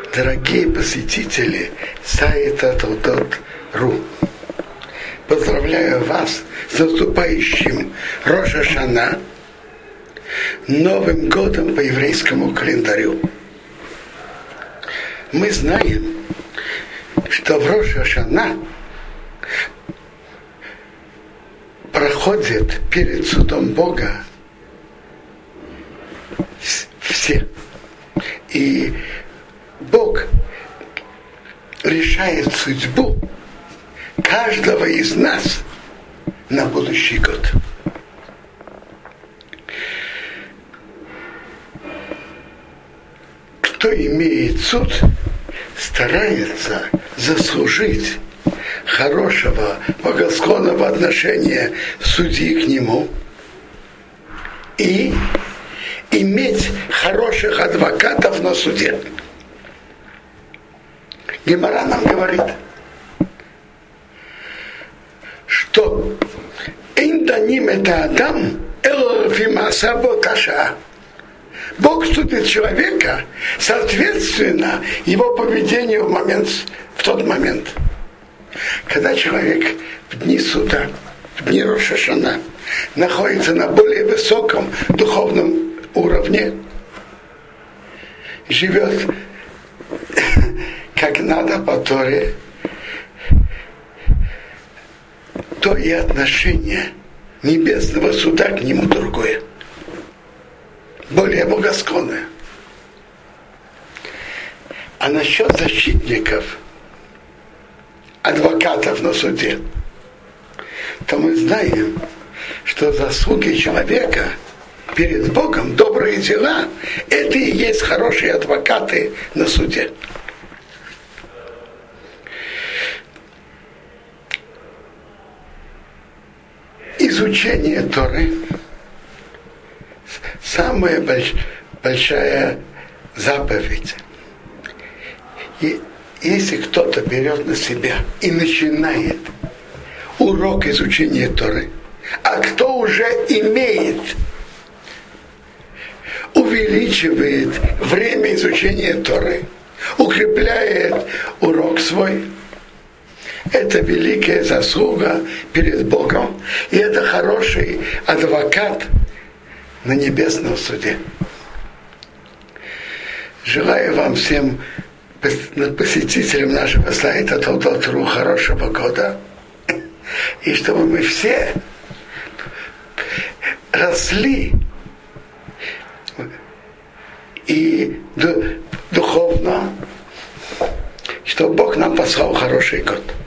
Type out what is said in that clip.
Дорогие посетители сайта Толдот.ру, поздравляю вас с наступающим Рош ха-Шана, Новым годом по еврейскому календарю. Мы знаем, что в Рош ха-Шана проходят перед судом Бога все. И Бог решает судьбу каждого из нас на будущий год. Кто имеет суд, старается заслужить хорошего, благосклонного отношения судьи к нему и иметь хороших адвокатов на суде. Гемара нам говорит, что «Эйнданим это Адам, элфимасабо таша». Бог судит человека соответственно его поведению в тот момент. Когда человек в дни суда, в дни Рош ха-Шана, находится на более высоком духовном уровне, живет как надо по Торе, то и отношение небесного суда к нему другое, более благосклонное. А насчет защитников, адвокатов на суде, то мы знаем, что заслуги человека перед Богом, добрые дела, это и есть хорошие адвокаты на суде. Изучение Торы – самая большая заповедь. И если кто-то берет на себя и начинает урок изучения Торы, а кто уже имеет, увеличивает время изучения Торы, укрепляет урок свой, это великая заслуга перед Богом, и это хороший адвокат на небесном суде. Желаю вам всем, посетителям нашего сайта Толдот.ру, хорошего года, и чтобы мы все росли и духовно, чтобы Бог нам послал хороший год.